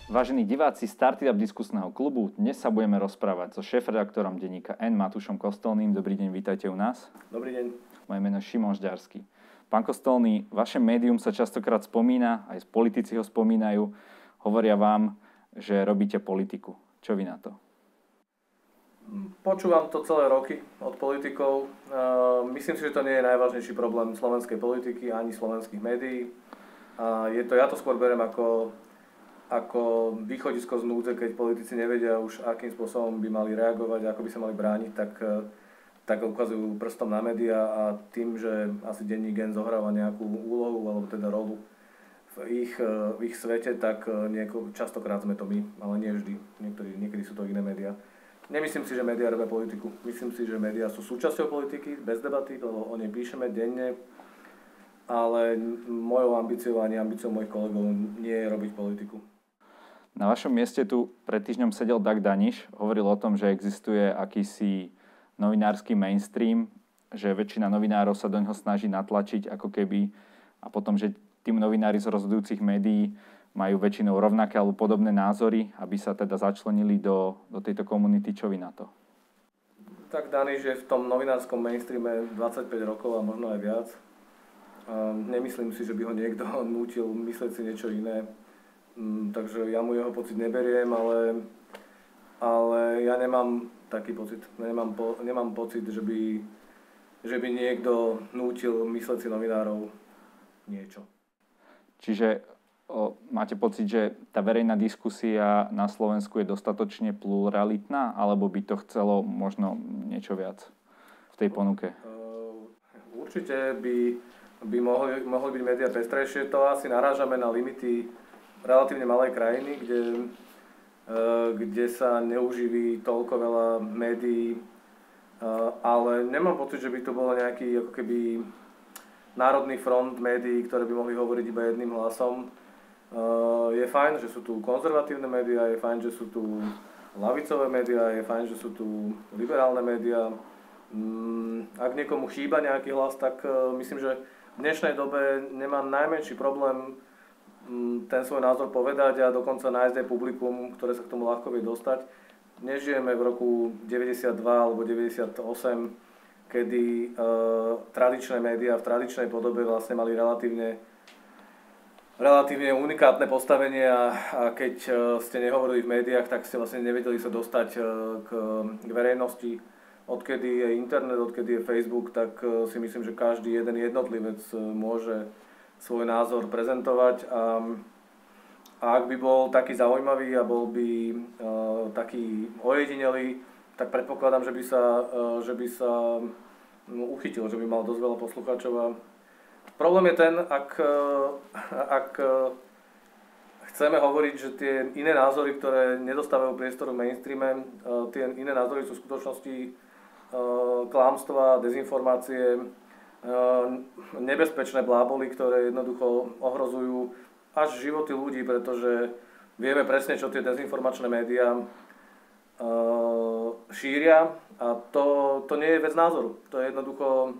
Vážení diváci Startup diskusného klubu, dnes sa budeme rozprávať so šéfredaktorom denníka N Matúšom Kostolným. Dobrý deň, vítajte u nás. Dobrý deň. Moje meno je Šimon Žďarský. Pán Kostolný, vaše médium sa častokrát spomína, aj politici ho spomínajú, hovoria vám, že robíte politiku. Čo vy na to? Počúvam to celé roky od politikov. Myslím si, že to nie je najvážnejší problém slovenskej politiky ani slovenských médií. Ja to skôr beriem ako východisko z núdze, keď politici nevedia už, akým spôsobom by mali reagovať, ako by sa mali brániť, tak ukazujú prstom na médiá a tým, že asi denník N zohráva nejakú úlohu alebo teda rolu v ich svete, tak častokrát sme to my, ale nie vždy. Niekedy sú to iné médiá. Nemyslím si, že médiá robia politiku. Myslím si, že médiá sú súčasťou politiky, bez debaty, lebo o nej píšeme denne, ale mojou ambíciou ani ambíciou mojich kolegov nie je robiť politiku. Na vašom mieste tu pred týždňom sedel Dag Daniš, hovoril o tom, že existuje akýsi novinársky mainstream, že väčšina novinárov sa do neho snaží natlačiť ako keby a potom, že tým novinári z rozhodujúcich médií majú väčšinou rovnaké alebo podobné názory, aby sa teda začlenili do tejto komunity. Čo vy na to? Tak Daniš je v tom novinárskom mainstreame 25 rokov a možno aj viac. Nemyslím si, že by ho niekto nútil myslieť si niečo iné. Takže ja mu jeho pocit neberiem, ale ja nemám taký pocit. Nemám pocit, že by niekto nútil mysleť si novinárov niečo. Čiže máte pocit, že tá verejná diskusia na Slovensku je dostatočne pluralitná, alebo by to chcelo možno niečo viac v tej ponuke? Určite by mohli byť médiá pestrejšie. To asi narážame na limity relatívne malej krajiny, kde sa neuživí toľko veľa médií, ale nemám pocit, že by to bol nejaký ako keby národný front médií, ktoré by mohli hovoriť iba jedným hlasom. Je fajn, že sú tu konzervatívne médiá, je fajn, že sú tu ľavicové médiá, je fajn, že sú tu liberálne médiá. Ak niekomu chýba nejaký hlas, tak myslím, že v dnešnej dobe nemá najmenší problém ten svoj názor povedať a dokonca nájsť aj publikum, ktoré sa k tomu ľahko vie dostať. Nežijeme v roku 92 alebo 98, kedy tradičné médiá v tradičnej podobe vlastne mali relatívne unikátne postavenie a keď ste nehovorili v médiách, tak ste vlastne nevedeli sa dostať k verejnosti. Odkedy je internet, odkedy je Facebook, tak si myslím, že každý jeden jednotlivec môže svoj názor prezentovať a ak by bol taký zaujímavý a bol by taký ojedinelý, tak predpokladám, že by sa uchytil, že by mal dosť veľa poslucháčov. A problém je ten, ak chceme hovoriť, že tie iné názory, ktoré nedostávajú priestor v mainstreame, tie iné názory sú v skutočnosti klamstvá, dezinformácie, nebezpečné bláboly, ktoré jednoducho ohrozujú až životy ľudí, pretože vieme presne, čo tie dezinformačné médiá šíria a to nie je vec názoru. To je jednoducho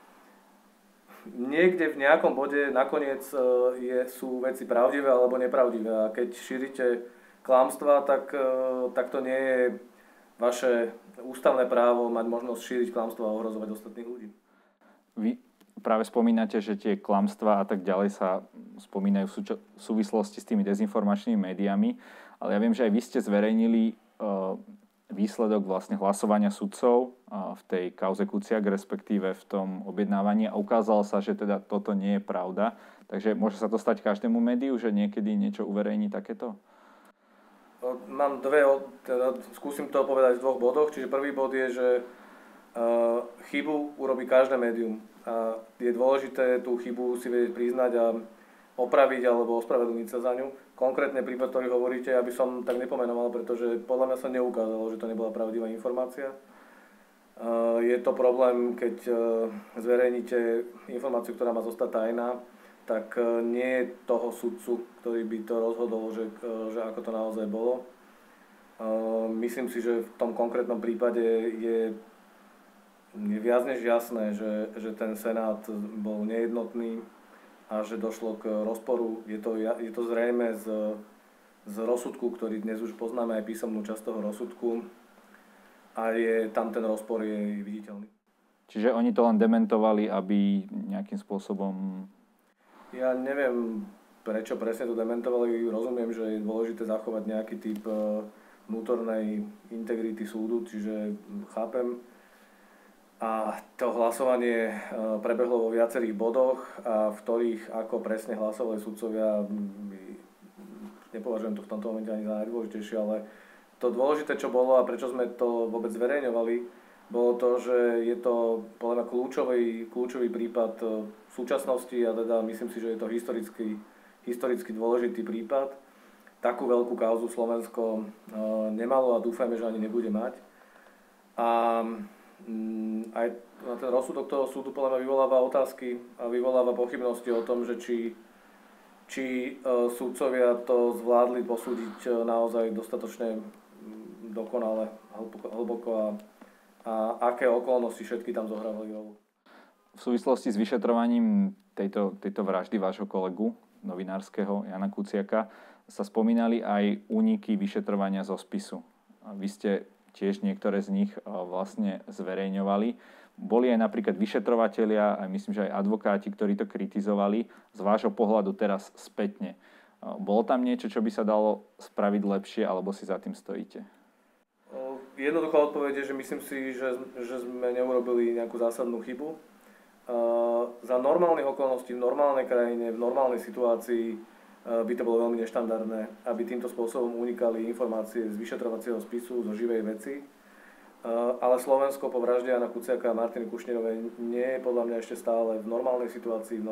niekde v nejakom bode nakoniec sú veci pravdivé alebo nepravdivé a keď šírite klamstvá, tak to nie je vaše ústavné právo mať možnosť šíriť klamstvá a ohrozovať ostatných ľudí. Vy práve spomínate, že tie klamstvá a tak ďalej sa spomínajú v súvislosti s tými dezinformačnými médiami, ale ja viem, že aj vy ste zverejnili výsledok vlastne hlasovania sudcov v tej kauze Kuciak, respektíve v tom objednávaní a ukázalo sa, že teda toto nie je pravda. Takže môže sa to stať každému médiu, že niekedy niečo uverejní takéto? Mám skúsim to povedať v 2 bodoch. Čiže prvý bod je, že chybu urobí každé médium. A je dôležité tú chybu si vedieť priznať a opraviť alebo ospravedlniť sa za ňu. Konkrétne prípad, ktorý hovoríte, aby som tak nepomenoval, pretože podľa mňa sa neukázalo, že to nebola pravdivá informácia. Je to problém, keď zverejníte informáciu, ktorá má zostať tajná, tak nie je toho sudcu, ktorý by to rozhodol, že ako to naozaj bolo. Myslím si, že v tom konkrétnom prípade je viac než jasné, že ten Senát bol nejednotný a že došlo k rozporu. Je to zrejme z z rozsudku, ktorý dnes už poznáme, aj písomnú časť toho rozsudku, a tam ten rozpor je viditeľný. Čiže oni to len dementovali, aby nejakým spôsobom... Ja neviem, prečo presne to dementovali. Rozumiem, že je dôležité zachovať nejaký typ vnútornej integrity súdu, čiže chápem. A to hlasovanie prebehlo vo viacerých bodoch, a v ktorých ako presne hlasovali sudcovia, nepovažujem to v tomto momente ani za najdôležitejšie, ale to dôležité, čo bolo a prečo sme to vôbec zverejňovali, bolo to, že je to podľa mňa kľúčový prípad v súčasnosti, a teda myslím si, že je to historicky dôležitý prípad. Takú veľkú kauzu Slovensko nemalo a dúfajme, že ani nebude mať. A aj ten rozsudok toho súdu podľa mňa vyvoláva otázky a vyvoláva pochybnosti o tom, že či sudcovia to zvládli posúdiť naozaj dostatočne dokonale, hlboko a aké okolnosti všetky tam zohrávali rolu. V súvislosti s vyšetrovaním tejto vraždy vášho kolegu novinárskeho Jana Kuciaka sa spomínali aj úniky vyšetrovania zo spisu. Vy ste tiež niektoré z nich vlastne zverejňovali. Boli aj napríklad vyšetrovatelia, aj myslím, že aj advokáti, ktorí to kritizovali z vášho pohľadu teraz spätne. Bolo tam niečo, čo by sa dalo spraviť lepšie, alebo si za tým stojíte? Jednoduchá odpoveď je, že myslím si, že sme neurobili nejakú zásadnú chybu. Za normálnych okolností, v normálnej krajine, v normálnej situácii by to bolo veľmi neštandardné, aby týmto spôsobom unikali informácie z vyšetrovacieho spisu, zo živej veci. Ale Slovensko po vražde Jana Kuciaka a Martiny Kušnírovej nie je podľa mňa ešte stále v normálnej situácii, v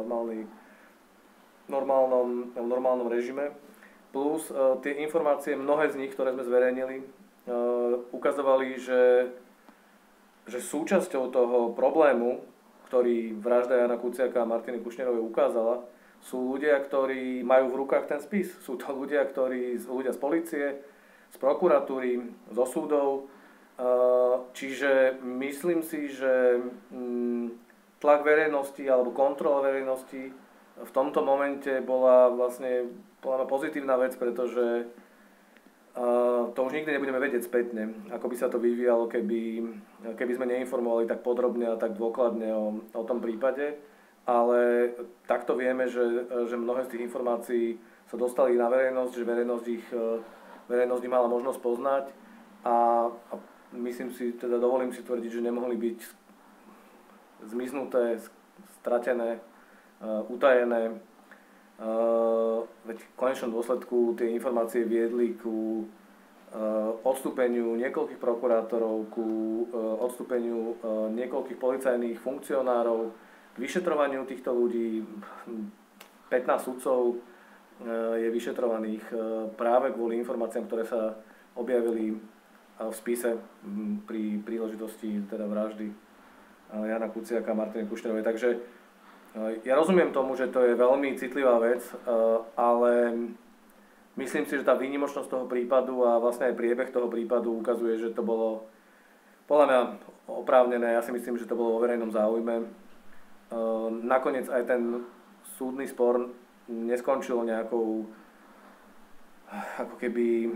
normálnom režime. Plus tie informácie, mnohé z nich, ktoré sme zverejnili, ukazovali, že súčasťou toho problému, ktorý vražda Jana Kuciaka a Martiny Kušnírovej ukázala, sú ľudia, ktorí majú v rukách ten spis. Sú to ľudia z polície, z prokuratúry, zo súdov. Čiže myslím si, že tlak verejnosti alebo kontrola verejnosti v tomto momente bola vlastne pozitívna vec, pretože to už nikdy nebudeme vedieť spätne, ako by sa to vyvíjalo, keby sme neinformovali tak podrobne a tak dôkladne o tom prípade. Ale takto vieme, že mnohé z tých informácií sa dostali na verejnosť, že verejnosť ich mala možnosť poznať a myslím si, teda dovolím si tvrdiť, že nemohli byť zmiznuté, stratené, utajené. Veď v konečnom dôsledku tie informácie viedli ku odstúpeniu niekoľkých prokurátorov, ku odstúpeniu niekoľkých policajných funkcionárov, k vyšetrovaniu týchto ľudí. 15 sudcov je vyšetrovaných práve kvôli informáciám, ktoré sa objavili v spise pri príležitosti teda vraždy Jana Kuciaka a Martiny Kušnírovej. Takže ja rozumiem tomu, že to je veľmi citlivá vec, ale myslím si, že tá výnimočnosť toho prípadu a vlastne aj priebeh toho prípadu ukazuje, že to bolo podľa mňa oprávnené. Ja si myslím, že to bolo vo verejnom záujme. Nakoniec aj ten súdny spor neskončil nejakou, ako keby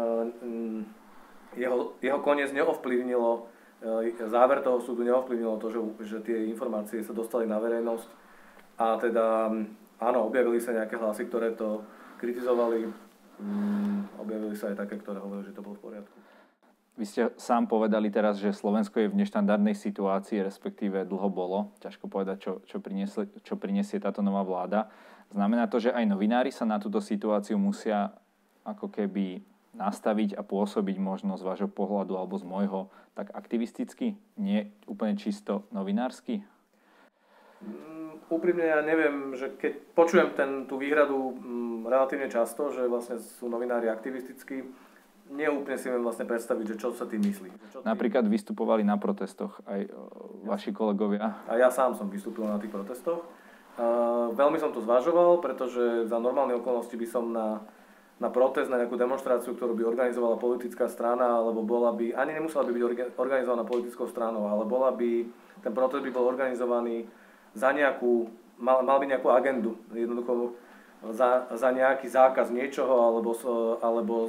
jeho koniec neovplyvnilo, záver toho súdu neovplyvnilo to, že tie informácie sa dostali na verejnosť a teda áno, objavili sa nejaké hlasy, ktoré to kritizovali, objavili sa aj také, ktoré hovorili, že to bolo v poriadku. Vy ste sám povedali teraz, že Slovensko je v neštandardnej situácii, respektíve dlho bolo. Ťažko povedať, čo prinesie táto nová vláda. Znamená to, že aj novinári sa na túto situáciu musia ako keby nastaviť a pôsobiť možno z vášho pohľadu alebo z môjho tak aktivisticky, nie úplne čisto novinársky? Úprimne ja neviem, že keď počujem tú výhradu relatívne často, že vlastne sú novinári aktivistickí, neúplne si viem vlastne predstaviť, že čo sa tým myslí. Napríklad vystupovali na protestoch aj vaši kolegovia. A ja sám som vystúpil na tých protestoch. Veľmi som to zvažoval, pretože za normálne okolnosti by som na protest, na nejakú demonštráciu, ktorú by organizovala politická strana, alebo ani nemusela by byť organizovaná politickou stranou, ale ten protest by bol organizovaný za mal by nejakú agendu. Jednoducho za nejaký zákaz niečoho alebo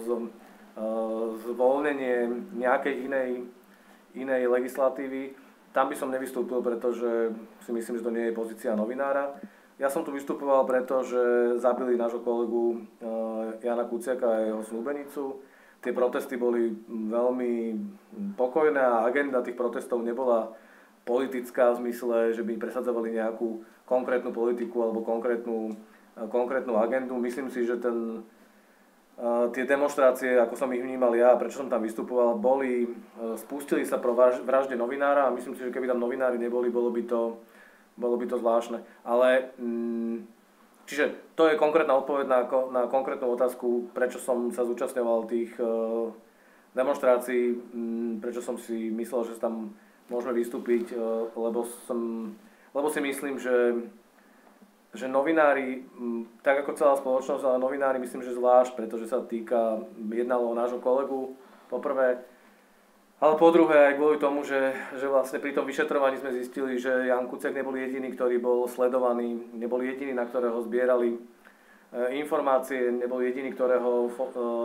zvolnenie nejakej inej legislatívy. Tam by som nevystúpil, pretože si myslím, že to nie je pozícia novinára. Ja som tu vystupoval, pretože zabili nášho kolegu Jana Kuciaka a jeho snúbenicu. Tie protesty boli veľmi pokojné a agenda tých protestov nebola politická v zmysle, že by presadzovali nejakú konkrétnu politiku alebo konkrétnu agendu. Myslím si, že tie demonštrácie, ako som ich vnímal ja, prečo som tam vystupoval, spustili sa pro vražde novinára a myslím si, že keby tam novinári neboli, bolo by to zvláštne. Ale čiže to je konkrétna odpoveď na konkrétnu otázku, prečo som sa zúčastňoval tých demonštrácií, prečo som si myslel, že tam môžeme vystúpiť, lebo si myslím, že novinári, tak ako celá spoločnosť, ale novinári myslím, že zvlášť, pretože sa jednalo o nášho kolegu, poprvé, ale po druhé aj kvôli tomu, že vlastne pri tom vyšetrovaní sme zistili, že Ján Kuciak nebol jediný, ktorý bol sledovaný, nebol jediný, na ktorého zbierali informácie, nebol jediný, ktorého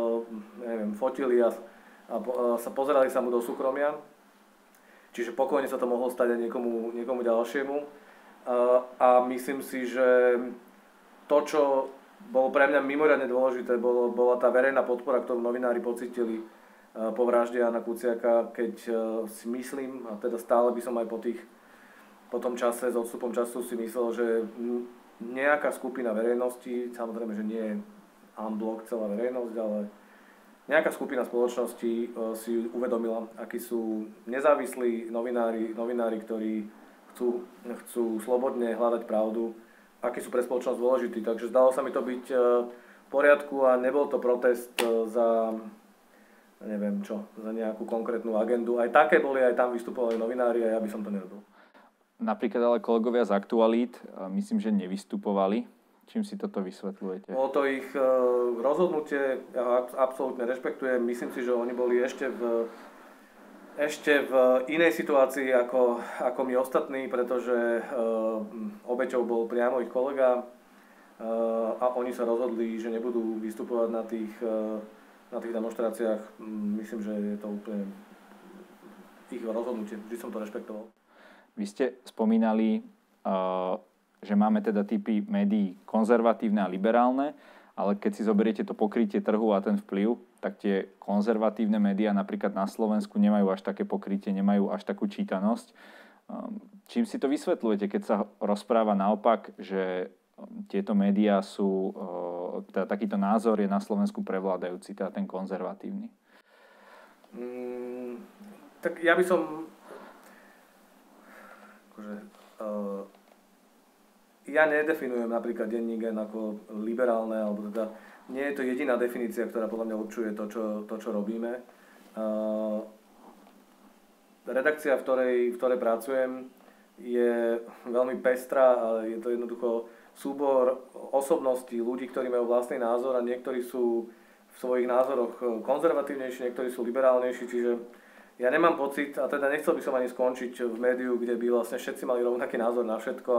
fotili a pozerali sa mu do súkromia. Čiže pokojne sa to mohlo stať aj niekomu ďalšiemu. A myslím si, že to, čo bolo pre mňa mimoriadne dôležité, bola tá verejná podpora, ktorú novinári pocítili po vražde Jána Kuciaka, keď si myslím, a teda stále by som aj po tom čase, s odstupom času si myslel, že nejaká skupina verejnosti, samozrejme, že nie en bloc celá verejnosť, ale nejaká skupina spoločnosti si uvedomila, akí sú nezávislí novinári, ktorí chcú slobodne hľadať pravdu, akí sú pre spoločnosť dôležití. Takže zdalo sa mi to byť v poriadku a nebol to protest za neviem čo, za nejakú konkrétnu agendu. Aj také boli, aj tam vystupovali novinári a ja by som to nerobil. Napríklad ale kolegovia z Aktualít, myslím, že nevystupovali. Čím si toto vysvetľujete? Bolo to ich rozhodnutie, ja ho absolútne rešpektujem. Myslím si, že oni boli ešte v inej situácii ako my ostatní, pretože obeťou bol priamo ich kolega a oni sa rozhodli, že nebudú vystupovať na tých demonštráciách. Myslím, že je to úplne ich rozhodnutie. Vždy som to rešpektoval. Vy ste spomínali, že máme teda typy médií konzervatívne a liberálne, ale keď si zoberiete to pokrytie trhu a ten vplyv, tak tie konzervatívne médiá napríklad na Slovensku nemajú až také pokrytie, nemajú až takú čítanosť. Čím si to vysvetľujete, keď sa rozpráva naopak, že tieto médiá sú, teda takýto názor je na Slovensku prevládajúci, teda ten konzervatívny? Tak ja by som ja nedefinujem napríklad denník N ako liberálne, alebo teda nie je to jediná definícia, ktorá podľa mňa určuje to, čo robíme. Redakcia, v ktorej pracujem, je veľmi pestrá a je to jednoducho súbor osobností, ľudí, ktorí majú vlastný názor a niektorí sú v svojich názoroch konzervatívnejší, niektorí sú liberálnejší, čiže ja nemám pocit, a teda nechcel by som ani skončiť v médiu, kde by vlastne všetci mali rovnaký názor na všetko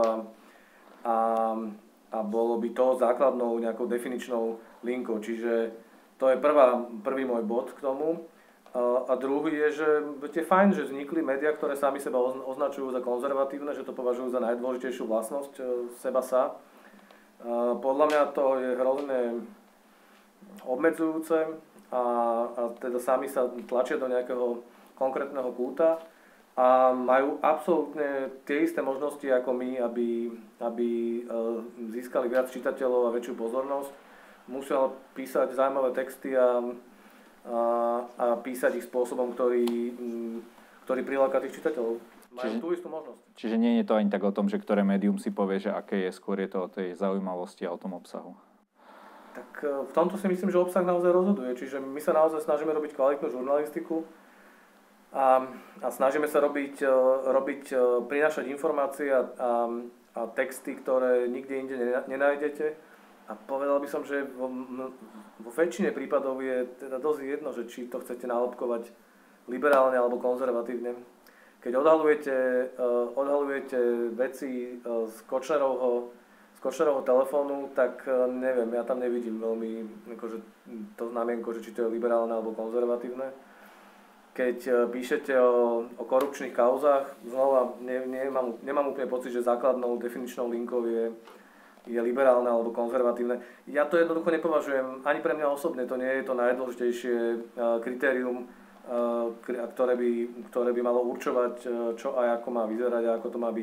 a bolo by to základnou nejakou definičnou linkou. Čiže to je prvý môj bod k tomu. A druhý je, že je fajn, že vznikli médiá, ktoré sami seba označujú za konzervatívne, že to považujú za najdôležitejšiu vlastnosť seba sa. Podľa mňa to je hrozne obmedzujúce a teda sami sa tlačia do nejakého konkrétneho kúta a majú absolútne tie isté možnosti ako my, aby získali viac čitateľov a väčšiu pozornosť. Musia písať zaujímavé texty a písať ich spôsobom, ktorý priláka tých čitateľov. Majú tú istú možnosť. Čiže nie je to ani tak o tom, že ktoré médium si povie, že aké je, skôr je to o tej zaujímavosti a o tom obsahu. Tak v tomto si myslím, že obsah naozaj rozhoduje. Čiže my sa naozaj snažíme robiť kvalitnú žurnalistiku a snažíme sa prinášať informácie a texty, ktoré nikde inde nenájdete. A povedal by som, že vo väčšine prípadov je teda dosť jedno, že či to chcete nálepkovať liberálne alebo konzervatívne. Keď odhalujete veci z Kočnerovho telefónu, tak neviem, ja tam nevidím veľmi akože, to znamienko, že či to je liberálne alebo konzervatívne. Keď píšete o korupčných kauzách, znova nemám úplne pocit, že základnou definičnou linkou je liberálne alebo konzervatívne. Ja to jednoducho nepovažujem, ani pre mňa osobne, to nie je to najdôležitejšie kritérium, ktoré by malo určovať, čo a ako má vyzerať a ako to má byť.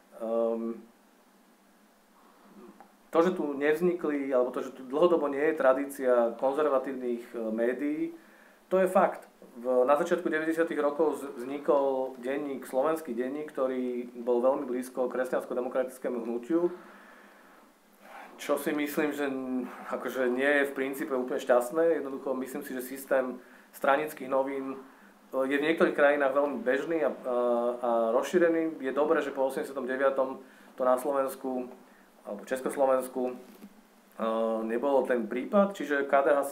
To, že tu nevznikli, alebo to, že tu dlhodobo nie je tradícia konzervatívnych médií, to je fakt. Na začiatku 90. rokov vznikol denník, slovenský denník, ktorý bol veľmi blízko kresťansko-demokratickému hnutiu, čo si myslím, že akože nie je v princípe úplne šťastné. Jednoducho myslím si, že systém stranických novín je v niektorých krajinách veľmi bežný a rozšírený. Je dobré, že po 89. to na Slovensku alebo Československu nebolo ten prípad, čiže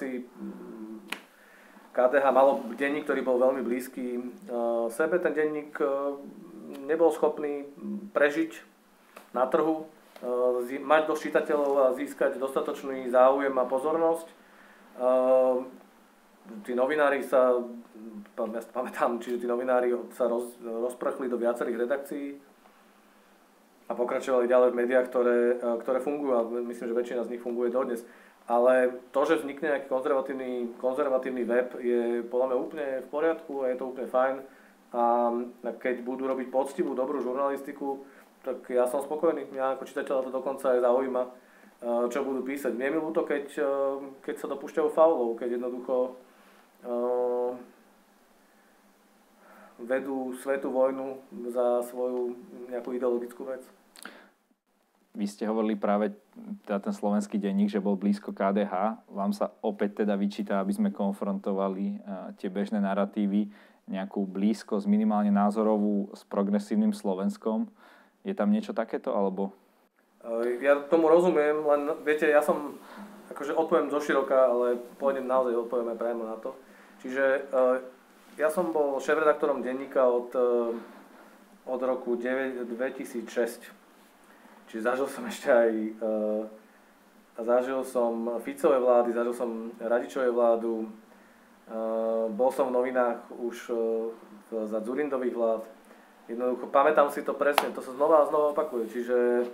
KDH malo denník, ktorý bol veľmi blízky sebe. Ten denník nebol schopný prežiť na trhu, mať dosť čitateľov a získať dostatočný záujem a pozornosť. Tí novinári ja pamätám, čiže tí novinári sa rozprchli do viacerých redakcií a pokračovali ďalej v médiách, ktoré fungujú a myslím, že väčšina z nich funguje dodnes. Ale to, že vznikne nejaký konzervatívny web, je podľa mňa úplne v poriadku a je to úplne fajn. A keď budú robiť poctivú, dobrú žurnalistiku, tak ja som spokojný. Mňa ako čitateľa to dokonca aj zaujíma, čo budú písať. Mne je ľúto, keď sa dopúšťajú faulov, keď jednoducho vedú svetú vojnu za svoju nejakú ideologickú vec. Vy ste hovorili práve ten slovenský denník, že bol blízko KDH. Vám sa opäť teda vyčíta, aby sme konfrontovali tie bežné naratívy, nejakú blízkosť minimálne názorovú s progresívnym Slovenskom. Je tam niečo takéto, alebo? Ja tomu rozumiem, len viete, ja som, akože odpoviem zoširoka, ale naozaj odpoviem aj priamo na to. Čiže ja som bol šéfredaktorom denníka od roku 2006. Čiže zažil som ešte aj zažil som Ficové vlády, zažil som Radičové vládu, bol som v novinách už za Dzurindových vlád. Jednoducho, pamätám si to presne, to sa znova a znova opakuje. Čiže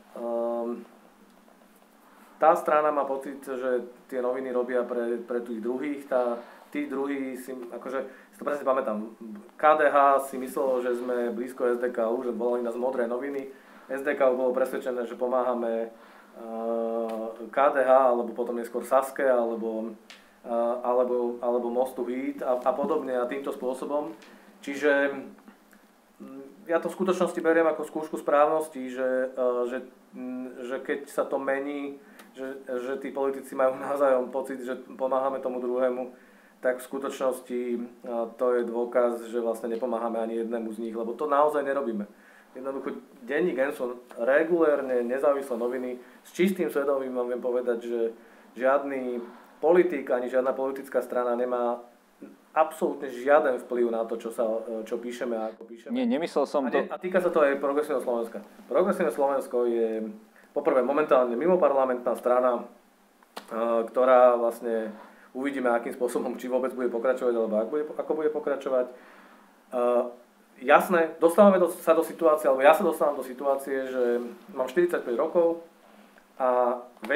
tá strana má pocit, že tie noviny robia pre tých druhých. Tí druhí si, akože si to presne pamätám, KDH si myslelo, že sme blízko SDKU, že volali nás Modré noviny. SDK bolo presvedčené, že pomáhame KDH, alebo potom neskôr Saske, alebo Mostu Híd a podobne a týmto spôsobom. Čiže ja to v skutočnosti beriem ako skúšku správnosti, že keď sa to mení, že tí politici majú navzájom pocit, že pomáhame tomu druhému, tak v skutočnosti to je dôkaz, že vlastne nepomáhame ani jednému z nich, lebo to naozaj nerobíme. Jednoducho, denník N sú regulérne nezávislé noviny. S čistým svedomím vám viem povedať, že žiadny politik ani žiadna politická strana nemá absolútne žiaden vplyv na to, čo píšeme a ako píšeme. Nie, nemyslel som to. A týka sa to aj Progresívneho Slovenska. Progresívne Slovensko je poprvé momentálne mimoparlamentná strana, ktorá vlastne uvidíme, akým spôsobom, či vôbec bude pokračovať, alebo ako bude pokračovať. Jasné, sa do situácie, alebo ja sa dostávam do situácie, že mám 45 rokov a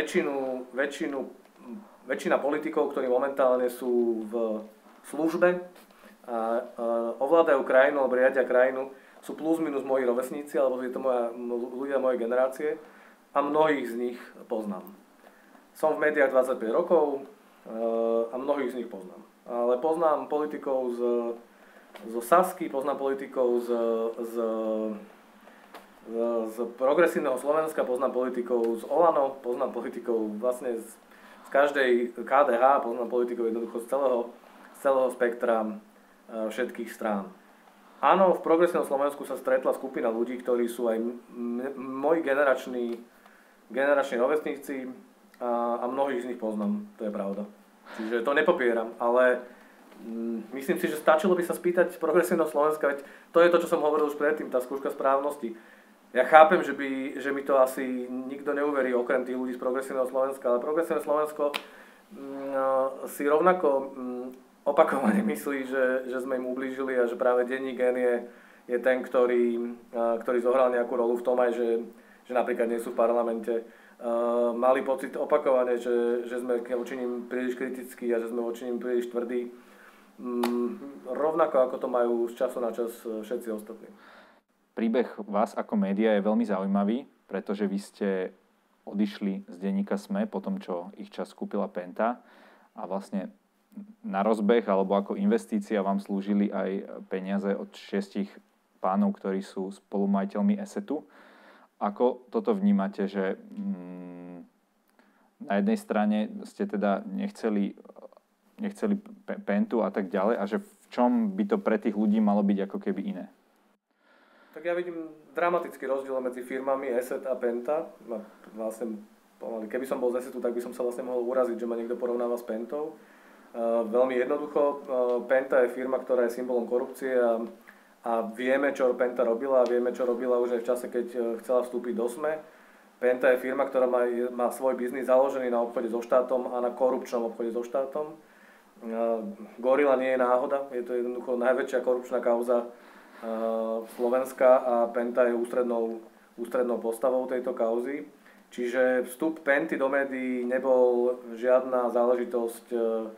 väčšina politikov, ktorí momentálne sú v službe a ovládajú krajinu alebo riadia krajinu, sú plus minus moji rovesníci, alebo je to ľudia mojej generácie a mnohých z nich poznám. Som v médiách 25 rokov a mnohých z nich poznám. Ale poznám politikov zo Sasky, poznám politikov z Progresívneho Slovenska, poznám politikov z Olano, poznám politikov vlastne z každej KDH, poznám politikov jednoducho z celého spektra všetkých strán. Áno, v Progresívnom Slovensku sa stretla skupina ľudí, ktorí sú aj moji generační rovesníci a mnohých z nich poznám, to je pravda. Čiže to nepopieram, ale myslím si, že stačilo by sa spýtať Progresívneho Slovenska, veď to je to, čo som hovoril už predtým, tá skúška správnosti. ja chápem, že mi to asi nikto neuverí okrem tých ľudí z Progresívneho Slovenska, ale Progresívne Slovensko si rovnako opakovane myslí, že sme im ublížili a že práve denník N je ten, ktorý zohral nejakú rolu v tom aj, že napríklad nie sú v parlamente. Mali pocit opakovane, že sme voči nim príliš kritickí a že sme voči nim príliš tvrdí. Rovnako ako to majú z času na čas všetci ostatní. Príbeh vás ako média je veľmi zaujímavý, pretože vy ste odišli z denníka SME po tom, čo ich čas kúpila Penta a vlastne na rozbeh alebo ako investícia vám slúžili aj peniaze od 6 pánov, ktorí sú spolumajiteľmi Assetu. Ako toto vnímate, že na jednej strane ste teda nechceli Pentu a tak ďalej a že v čom by to pre tých ľudí malo byť ako keby iné? Tak ja vidím dramatický rozdiel medzi firmami Asset a Penta. Vlastne, keby som bol z Assetu, tak by som sa vlastne mohol uraziť, že ma niekto porovnáva s Pentou. Veľmi jednoducho, Penta je firma, ktorá je symbolom korupcie a vieme, čo Penta robila a vieme, čo robila už aj v čase, keď chcela vstúpiť do SME. Penta je firma, ktorá má svoj biznis založený na obchode so štátom a na korupčnom obchode so štátom. Gorila nie je náhoda, je to jednoducho najväčšia korupčná kauza Slovenska a Penta je ústrednou postavou tejto kauzy. Čiže vstup Penty do médií nebol žiadna záležitosť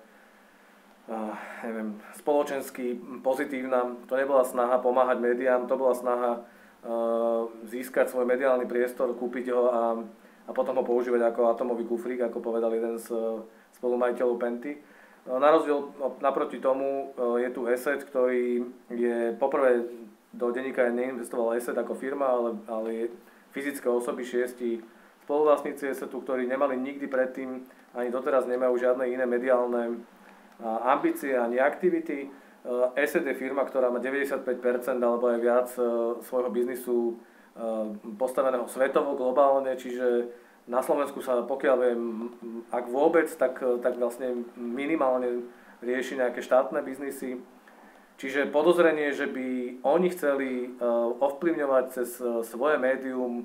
spoločensky pozitívna. To nebola snaha pomáhať médiám, to bola snaha získať svoj mediálny priestor, kúpiť ho a potom ho používať ako atomový kufrík, ako povedal jeden z spolumajiteľov Penty. Na rozdiel naproti tomu je tu Asset, ktorý je poprvé do denníka neinvestoval Asset ako firma, ale fyzické osoby, 6 spoluvlastníci Assetu, ktorí nemali nikdy predtým, ani doteraz nemajú žiadne iné mediálne ambície ani aktivity. Asset je firma, ktorá má 95% alebo aj viac svojho biznisu postaveného svetovo, globálne, čiže na Slovensku sa, pokiaľ viem, ak vôbec, tak vlastne minimálne rieši nejaké štátne biznisy. Čiže podozrenie, že by oni chceli ovplyvňovať cez svoje médium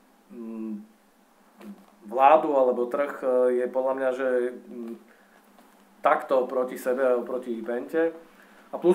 vládu alebo trh, je podľa mňa, že takto proti sebe a proti Pente. A plus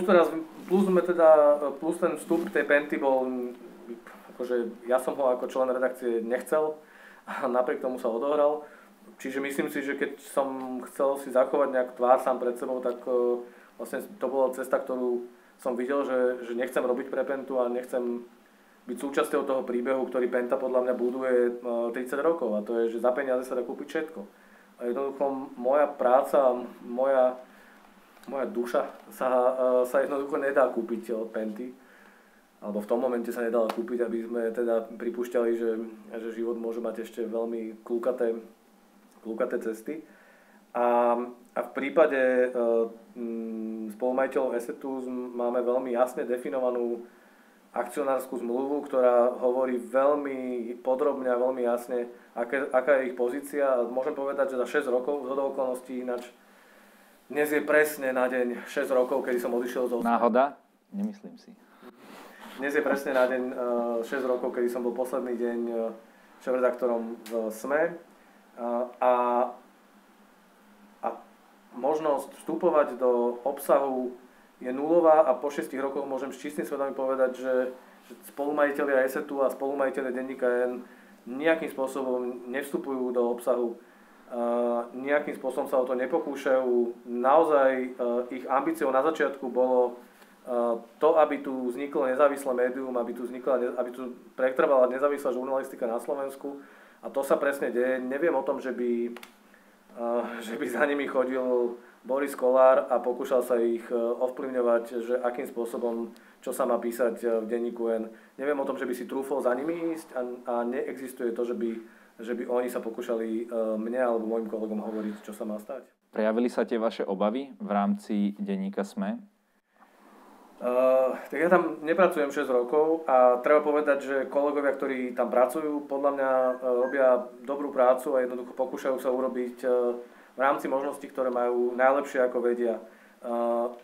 ten vstup tej Penty bol, akože ja som ho ako člen redakcie nechcel a napriek tomu sa odohral. Čiže myslím si, že keď som chcel si zachovať nejak tvár sám pred sebou, tak vlastne to bola cesta, ktorú som videl, že nechcem robiť pre Pentu a nechcem byť súčasťou toho príbehu, ktorý Penta podľa mňa buduje 30 rokov. A to je, že za peniaze sa dá kúpiť všetko. A jednoducho moja práca, moja duša sa jednoducho nedá kúpiť od Penty. Alebo v tom momente sa nedala kúpiť, aby sme teda pripúšťali, že život môže mať ešte veľmi klúkaté cesty. A v prípade spolumajiteľov Assetu máme veľmi jasne definovanú akcionárskú zmluvu, ktorá hovorí veľmi podrobne a veľmi jasne, aká je ich pozícia. Môžem povedať, že za 6 rokov, zhodou okolností ináč, dnes je presne na deň 6 rokov, kedy som odišiel zo... Náhoda? Nemyslím si. Dnes je presne na deň 6 rokov, kedy som bol posledný deň šéfredaktorom v SME. A možnosť vstupovať do obsahu je nulová a po 6 rokoch môžem s čistým svedomím povedať, že spolumajitelia Assetu a spolumajitelia denníka N nejakým spôsobom nevstupujú do obsahu, nejakým spôsobom sa o to nepokúšajú. Naozaj ich ambíciou na začiatku bolo to, aby tu vzniklo nezávislé médium, aby tu pretrvala nezávislá žurnalistika na Slovensku. A to sa presne deje. Neviem o tom, že by za nimi chodil Boris Kollár a pokúšal sa ich ovplyvňovať, že akým spôsobom, čo sa má písať v denníku N. Neviem o tom, že by si trúfol za nimi ísť a neexistuje to, že by oni sa pokúšali mne alebo môjim kolegom hovoriť, čo sa má stať. Prejavili sa tie vaše obavy v rámci denníka SME? Tak ja tam nepracujem 6 rokov a treba povedať, že kolegovia, ktorí tam pracujú, podľa mňa robia dobrú prácu a jednoducho pokúšajú sa urobiť v rámci možností, ktoré majú najlepšie, ako vedia.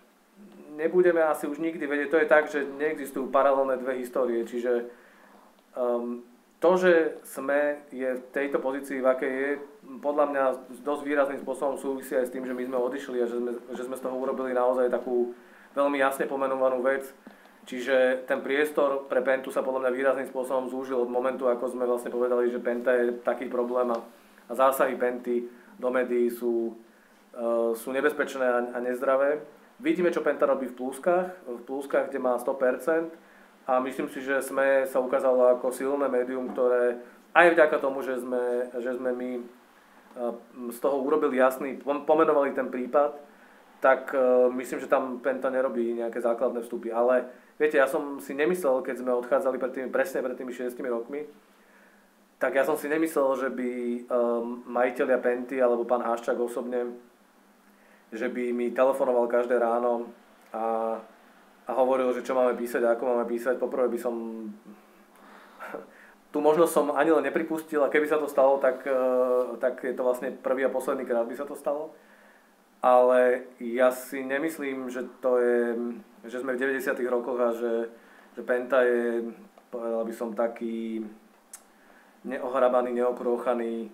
Nebudeme asi už nikdy vedieť, to je tak, že neexistujú paralelné dve histórie, čiže To, že SME je v tejto pozícii, v akej je, podľa mňa dosť výrazným spôsobom súvisí aj s tým, že my sme odišli a že sme z toho urobili naozaj takú veľmi jasne pomenovanú vec. Čiže ten priestor pre Pentu sa podľa mňa výrazným spôsobom zúžil od momentu, ako sme vlastne povedali, že Penta je taký problém a zásahy Penty do médií sú nebezpečné a nezdravé. Vidíme, čo Penta robí v Pluskách, kde má 100%, a myslím si, že SME sa ukázalo ako silné médium, ktoré aj vďaka tomu, že sme my z toho urobili jasný, pomenovali ten prípad, tak myslím, že tam Penta nerobí nejaké základné vstupy. Ale viete, ja som si nemyslel, keď sme odchádzali presne pred tými 6 rokmi, tak ja som si nemyslel, že by majitelia Penty alebo pán Haščák osobne, že by mi telefonoval každé ráno a hovoril, že čo máme písať a ako máme písať. Poprvé by som tú možnosť som ani len nepripustil, a keby sa to stalo, tak je to vlastne prvý a posledný krát by sa to stalo. Ale ja si nemyslím, že sme v 90. rokoch a že Penta je, povedal by som, taký neohrabaný, neokrôchaný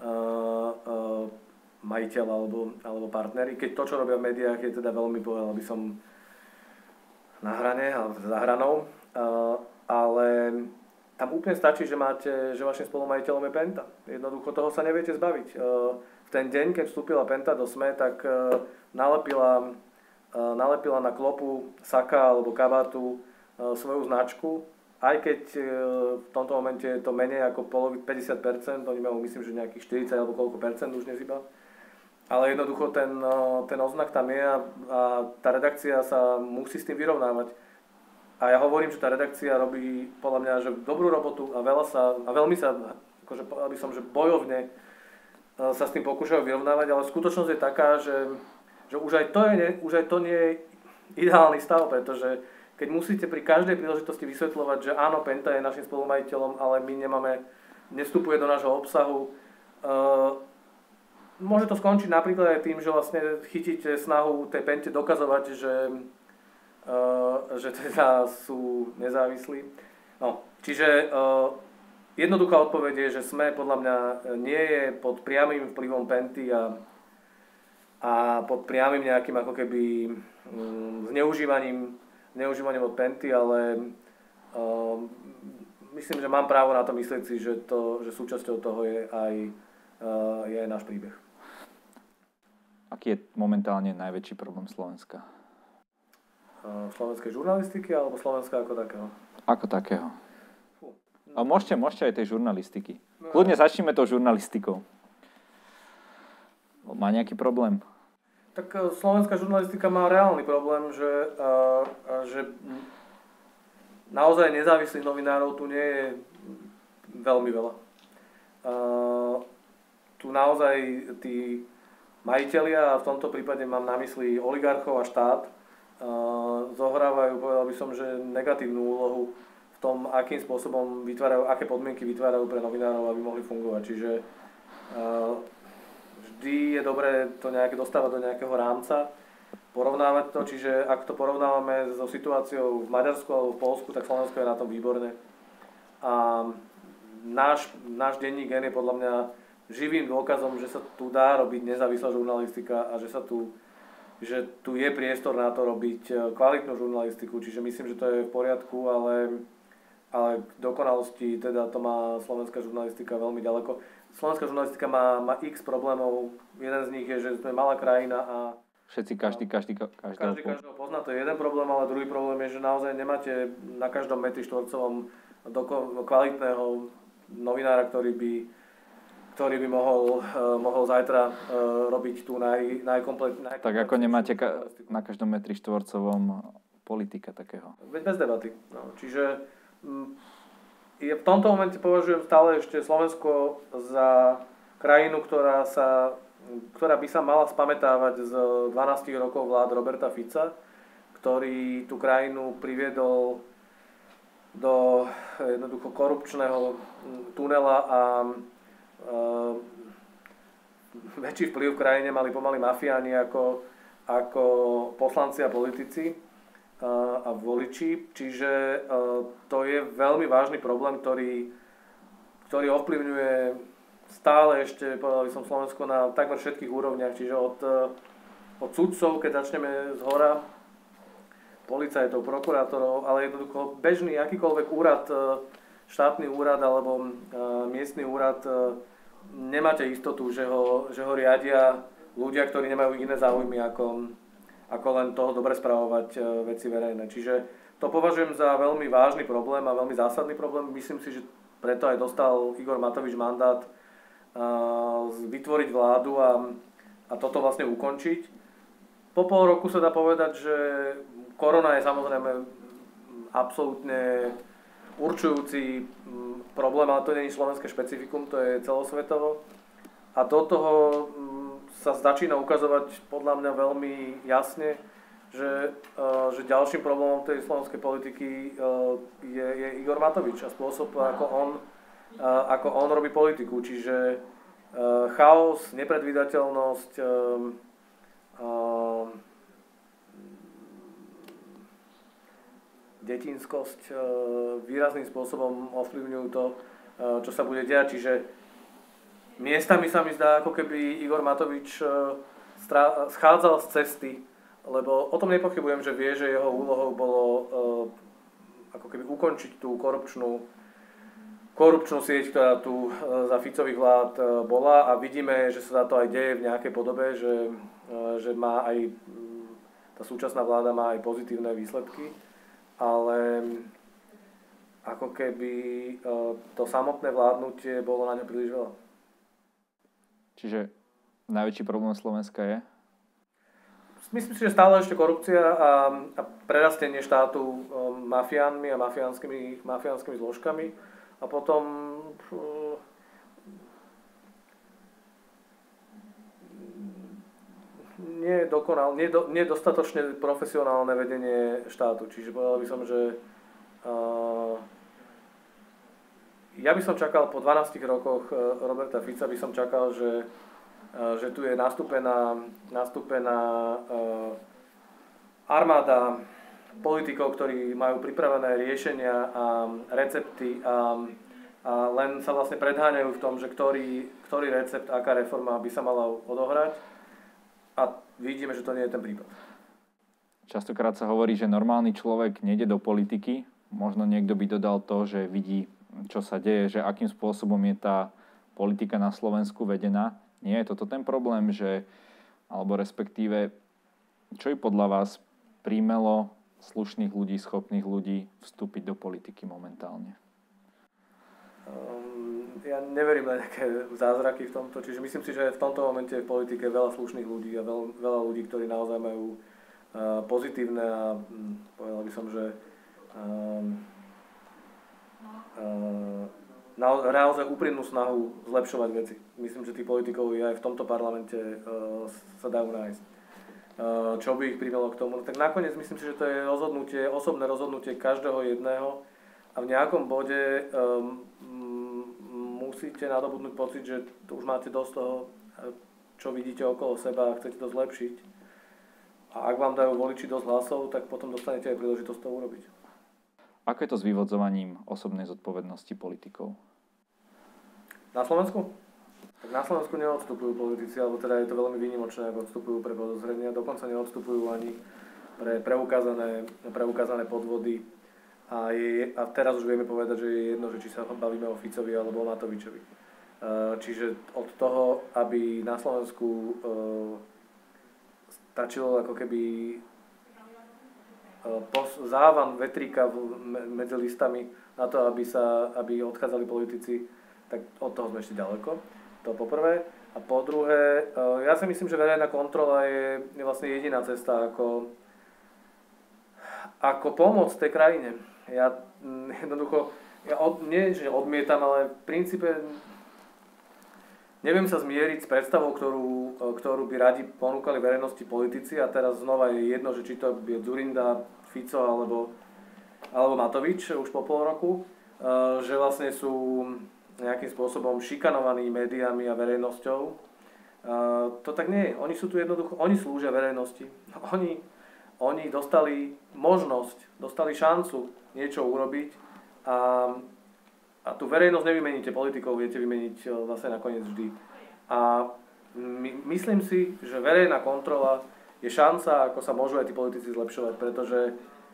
majiteľ alebo partner. I keď to, čo robia v médiách, je teda veľmi, povedal by som, na hrane alebo za hranou, ale tam úplne stačí, že vašim spolumajiteľom je Penta. Jednoducho toho sa neviete zbaviť. V ten deň, keď vstúpila Penta do SME, tak nalepila na klopu, saka alebo kabátu svoju značku, aj keď v tomto momente je to menej ako 50%, oni majú, myslím, že nejakých 40 alebo koľko percent už nezýba. Ale jednoducho ten oznak tam je a tá redakcia sa musí s tým vyrovnávať. A ja hovorím, že tá redakcia robí podľa mňa že dobrú robotu a veľmi sa, akože povedal by som, že bojovne sa s tým pokúšajú vyrovnávať, ale skutočnosť je taká, že už aj to nie je ideálny stav, pretože keď musíte pri každej príležitosti vysvetľovať, že áno, Penta je našim spolumajiteľom, ale my nevstupuje do nášho obsahu, môže to skončiť napríklad aj tým, že vlastne chytíte snahu tej Pente dokazovať, že teda sú nezávislí. No, čiže jednoduchá odpoveď je, že SME podľa mňa nie je pod priamym vplyvom Penty a pod priamym nejakým ako keby zneužívaním od Penty, ale myslím, že mám právo na to myslieť si, že súčasťou toho je aj náš príbeh. Aký je momentálne najväčší problém Slovenska? Slovenskej žurnalistiky alebo Slovenska ako takého? Ako takého. A môžete aj tej žurnalistiky. Kľudne začneme tou žurnalistikou. Má nejaký problém? Tak slovenská žurnalistika má reálny problém, že naozaj nezávislých novinárov tu nie je veľmi veľa. Tu naozaj tí majitelia, a v tomto prípade mám na mysli oligarchov a štát, zohrávajú, povedal by som, že negatívnu úlohu v tom, akým spôsobom aké podmienky vytvárajú pre novinárov, aby mohli fungovať. Čiže vždy je dobré to dostávať do nejakého rámca, porovnávať to, čiže ak to porovnávame so situáciou v Maďarsku alebo v Poľsku, tak Slovensko je na tom výborné. A náš denník N je podľa mňa živým dôkazom, že sa tu dá robiť nezávislá žurnalistika a že tu je priestor na to robiť kvalitnú žurnalistiku. Čiže myslím, že to je v poriadku, ale k dokonalosti teda to má slovenská žurnalistika veľmi ďaleko. Slovenská žurnalistika má x problémov. Jeden z nich je, že sme malá krajina a každý každého pozná. To je jeden problém, ale druhý problém je, že naozaj nemáte na každom metri štvorcovom kvalitného novinára, ktorý by mohol zajtra robiť tú najkompletnejšiu. Tak ako nemáte na každom metri štvorcovom politika takého. Veď bez debaty. No, čiže v tomto momente považujem stále ešte Slovensko za krajinu, ktorá by sa mala spamätávať z 12 rokov vlád Roberta Fica, ktorý tú krajinu priviedol do jednoducho korupčného tunela a väčší vplyv v krajine mali pomaly mafiáni ako poslanci a politici. a voliči. Čiže to je veľmi vážny problém, ktorý ovplyvňuje stále ešte, povedal by som, Slovensko na takmer všetkých úrovniach. Čiže od sudcov, keď začneme zhora, policajtov, prokurátorov, ale jednoducho bežný akýkoľvek úrad, štátny úrad alebo miestny úrad, nemáte istotu, že ho riadia ľudia, ktorí nemajú iné záujmy ako len toho dobre spravovať veci verejné. Čiže to považujem za veľmi vážny problém a veľmi zásadný problém. Myslím si, že preto aj dostal Igor Matovič mandát vytvoriť vládu a toto vlastne ukončiť. Po pol roku sa dá povedať, že korona je samozrejme absolútne určujúci problém, ale to nie je slovenské špecifikum, to je celosvetovo. A do toho sa začína ukazovať podľa mňa veľmi jasne, že ďalším problémom tej slovenskej politiky je Igor Matovič a spôsob, ako on robí politiku. Čiže chaos, nepredvídateľnosť, detinskosť výrazným spôsobom ovplyvňujú to, čo sa bude diať. Čiže miestami sa mi zdá, ako keby Igor Matovič schádzal z cesty, lebo o tom nepochybujem, že vie, že jeho úlohou bolo ako keby ukončiť tú korupčnú sieť, ktorá tu za Ficových vlád bola, a vidíme, že sa to aj deje v nejakej podobe, že má aj tá súčasná vláda má aj pozitívne výsledky, ale ako keby to samotné vládnutie bolo na ňa príliš veľa. Čiže najväčší problém Slovenska je? Myslím si, že stále ešte korupcia a prerastenie štátu mafiánmi a mafiánskymi zložkami. A potom nedostatočne profesionálne vedenie štátu. Čiže povedal by som, že ja by som čakal po 12 rokoch Roberta Fica, by som čakal, že tu je nastúpená armáda politikov, ktorí majú pripravené riešenia a recepty a len sa vlastne predháňajú v tom, že ktorý recept, aká reforma by sa mala odohrať, a vidíme, že to nie je ten prípad. Častokrát sa hovorí, že normálny človek nejde do politiky. Možno niekto by dodal to, že vidí, čo sa deje, že akým spôsobom je tá politika na Slovensku vedená. Nie je toto ten problém, alebo respektíve, čo je podľa vás príjmelo slušných ľudí, schopných ľudí vstúpiť do politiky momentálne? Ja neverím na nejaké zázraky v tomto, čiže myslím si, že v tomto momente v politike je veľa slušných ľudí a veľa ľudí, ktorí naozaj majú pozitívne a povedal by som, že naozaj úprimnú snahu zlepšovať veci. Myslím, že tí politikov aj v tomto parlamente sa dajú nájsť. Čo by ich privelo k tomu? Tak nakoniec myslím si, že to je osobné rozhodnutie každého jedného a v nejakom bode musíte nadobudnúť pocit, že už máte dosť toho, čo vidíte okolo seba a chcete to zlepšiť. A ak vám dajú voliči dosť hlasov, tak potom dostanete aj príležitosť to urobiť. Ako je to s vyvodzovaním osobnej zodpovednosti politikov? Na Slovensku? Tak na Slovensku neodstupujú politici, alebo teda je to veľmi výnimočné, ako odstupujú pre podozrenia. Dokonca neodstupujú ani pre preukázané podvody. A teraz už vieme povedať, že je jedno, že či sa bavíme o Ficovi alebo o Matovičovi. Čiže od toho, aby na Slovensku stačilo ako keby závan vetríka medzi listami na to, aby odchádzali politici, tak od toho sme ešte ďaleko. To po prvé. A po druhé, ja si myslím, že verejná kontrola je vlastne jediná cesta, ako pomôcť tej krajine. Ja jednoducho, nie že odmietam, ale v princípe neviem sa zmieriť s predstavou, ktorú by radi ponúkali verejnosti politici, a teraz znova je jedno, že či to je Dzurinda, Fico alebo Matovič už po pol roku, že vlastne sú nejakým spôsobom šikanovaní médiami a verejnosťou. To tak nie je. Oni sú tu jednoducho, oni slúžia verejnosti. oni dostali možnosť, dostali šancu niečo urobiť a tú verejnosť nevymeníte, politikov viete vymeniť vlastne nakoniec vždy. A myslím si, že verejná kontrola je šanca, ako sa môžu aj tí politici zlepšovať, pretože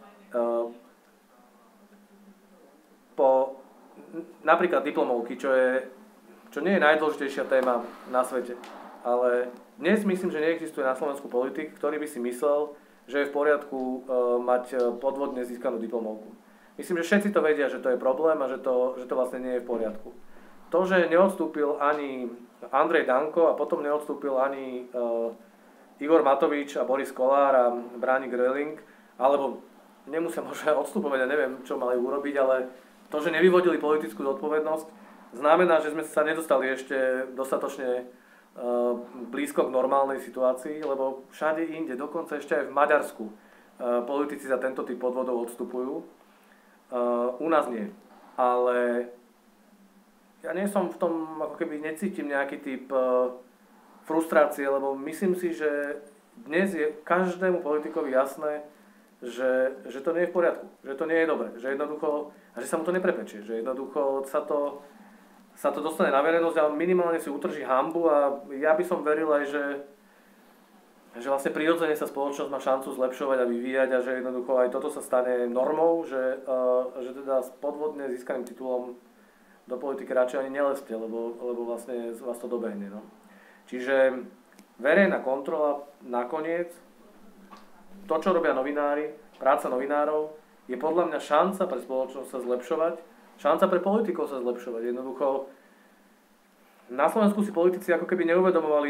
napríklad diplomovky, čo nie je najdôležitejšia téma na svete, ale dnes myslím, že neexistuje na Slovensku politik, ktorý by si myslel, že je v poriadku mať podvodne získanú diplomovku. Myslím, že všetci to vedia, že to je problém a že to vlastne nie je v poriadku. To, že neodstúpil ani Andrej Danko a potom neodstúpil ani Igor Matovič a Boris Kollár a Branik Röhling, alebo nemusia možno odstupovať, ja neviem, čo mali urobiť, ale to, že nevyvodili politickú zodpovednosť, znamená, že sme sa nedostali ešte dostatočne blízko k normálnej situácii, lebo všade inde, dokonca ešte aj v Maďarsku, politici za tento typ podvodov odstupujú. U nás nie. Ale ja nie som v tom, ako keby necítim nejaký typ frustrácie, lebo myslím si, že dnes je každému politikovi jasné, že to nie je v poriadku, že to nie je dobre, že jednoducho, a že sa mu to neprepečie, že jednoducho sa to dostane na verejnosť a minimálne si utrží hanbu a ja by som veril aj, že vlastne prirodzene sa spoločnosť má šancu zlepšovať a vyvíjať a že jednoducho aj toto sa stane normou, že teda s podvodne získaným titulom do politiky radšej ani nelezte, lebo vlastne vás to dobehne. No. Čiže verejná kontrola nakoniec, to, čo robia novinári, práca novinárov, je podľa mňa šanca pre spoločnosť sa zlepšovať, šanca pre politikov sa zlepšovať. Jednoducho, na Slovensku si politici ako keby neuvedomovali,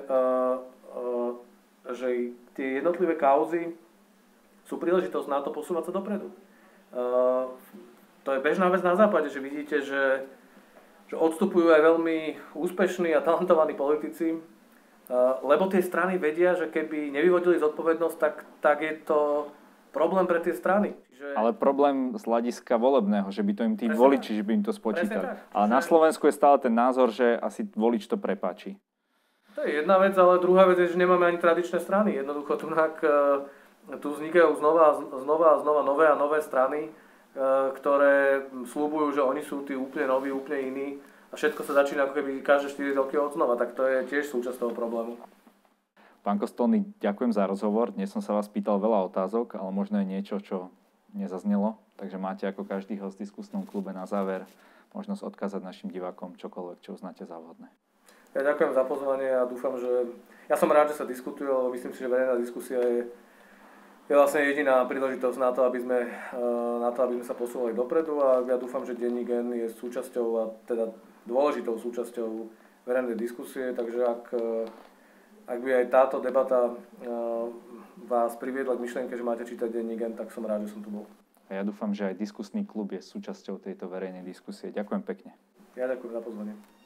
že tie jednotlivé kauzy sú príležitosť na to posúvať sa dopredu. To je bežná vec na západe, že vidíte, že odstupujú aj veľmi úspešní a talentovaní politici, lebo tie strany vedia, že keby nevyvodili zodpovednosť, tak je to problém pre tie strany. Ale problém z hľadiska volebného, že by to im tí voliči, že by im to spočítali. Ale na Čiže Slovensku je stále ten názor, že asi volič to prepáči. to je jedna vec, ale druhá vec je, že nemáme ani tradičné strany. Jednoducho tu vznikajú znova nové a nové strany, ktoré sľubujú, že oni sú tí úplne noví, úplne iní. A všetko sa začína ako keby každé 4 roky odznova, tak to je tiež súčasť toho problému. Pán Kostolný, ďakujem za rozhovor. Dnes som sa vás pýtal veľa otázok, ale možno je niečo, čo nezaznelo. Takže máte ako každý host v diskusnom klube na záver možnosť odkázať našim divákom čokoľvek, čo uznáte za vhodné. Ja ďakujem za pozvanie a dúfam, že... Ja som rád, že sa diskutuje, lebo myslím si, že verejná diskusia je vlastne jediná príležitosť na to, aby sme sa posúvali dopredu a ja dúfam, že denník N je súčasťou a teda dôležitou súčasťou verejnej diskusie, takže ak by aj táto debata vás priviedla k myšlienke, že máte čítať denník N, tak som rád, že som tu bol. A ja dúfam, že aj diskusný klub je súčasťou tejto verejnej diskusie. Ďakujem pekne. Ja ďakujem za pozvanie.